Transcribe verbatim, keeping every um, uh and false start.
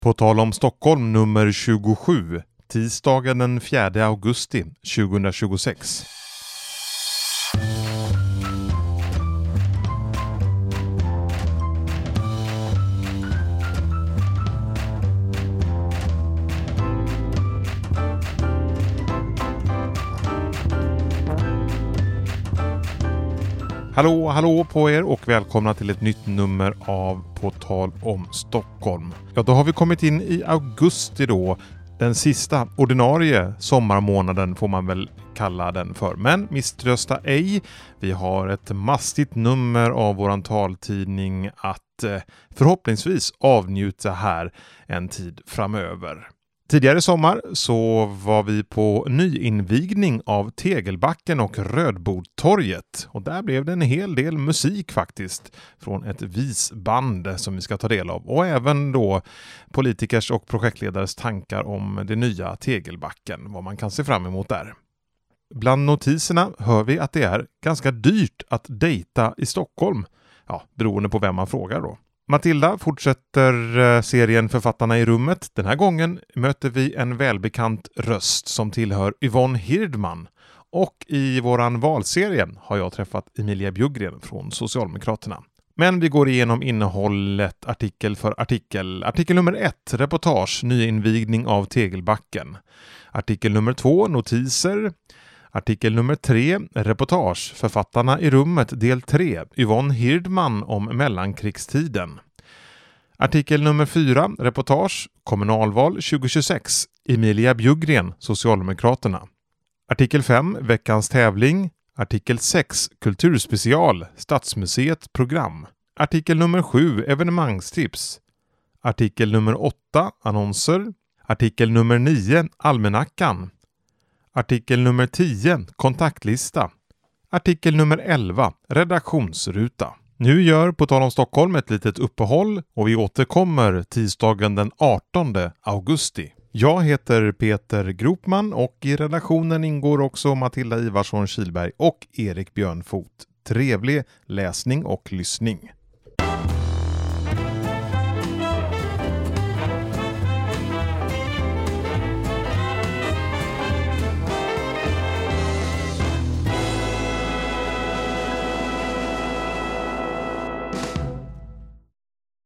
På tal om Stockholm nummer tjugosju, tisdagen den fjärde augusti tjugohundratjugosex. Hallå, hallå på er och välkomna till ett nytt nummer av På tal om Stockholm. Ja, då har vi kommit in i augusti då, den sista ordinarie sommarmånaden får man väl kalla den för. Men misströsta ej, vi har ett mastigt nummer av våran taltidning att eh, förhoppningsvis avnjuta här en tid framöver. Tidigare sommar så var vi på nyinvigning av Tegelbacken och Rödbodtorget. Och där blev det en hel del musik faktiskt från ett visband som vi ska ta del av. Och även då politikers och projektledares tankar om det nya Tegelbacken, vad man kan se fram emot där. Bland notiserna hör vi att det är ganska dyrt att dejta i Stockholm. Ja, beroende på vem man frågar då. Matilda fortsätter serien Författarna i rummet. Den här gången möter vi en välbekant röst som tillhör Yvonne Hirdman. Och i våran valserie har jag träffat Emilia Bjuggren från Socialdemokraterna. Men vi går igenom innehållet artikel för artikel. Artikel nummer ett, reportage, nyinvigning av Tegelbacken. Artikel nummer två, notiser. Artikel nummer tre, reportage, Författarna i rummet, del tre, Yvonne Hirdman om mellankrigstiden. Artikel nummer fyra, reportage, kommunalval tjugohundratjugosex, Emilia Bjuggren, Socialdemokraterna. Artikel fem, veckans tävling. Artikel sex, kulturspecial, Stadsmuseet program. Artikel nummer sju, evenemangstips. Artikel nummer åtta, annonser. Artikel nummer nio, almanackan. Artikel nummer tio, kontaktlista. Artikel nummer elva, redaktionsruta. Nu gör På tal om Stockholm ett litet uppehåll och vi återkommer tisdagen den artonde augusti. Jag heter Peter Gropman och i redaktionen ingår också Matilda Ivarsson Kilberg och Erik Björnfot. Trevlig läsning och lyssning.